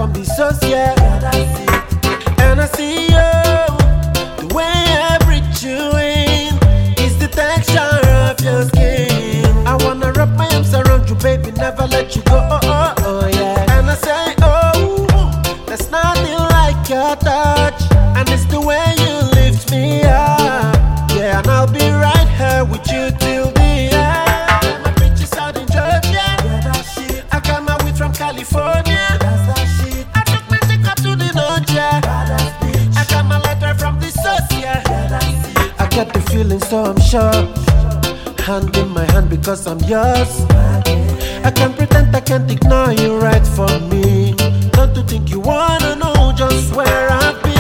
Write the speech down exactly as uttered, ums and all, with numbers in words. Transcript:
from the source, yeah. And I see you, the way I breathe you in is the texture of your skin. I wanna wrap my arms around you, baby, never let you go, oh, oh, oh, yeah. And I say, oh, there's nothing like your touch, and it's the way you lift me up, yeah. And I'll be right here with you till the end. My bitch is out in Georgia, I got my weed from California, I took my chick up to the north, yeah. I got my letter from the source, yeah. I get the feeling, so I'm sure. Hand in my hand because I'm yours. I can't pretend, I can't ignore you right from me. Don't you think you wanna know just where I've been?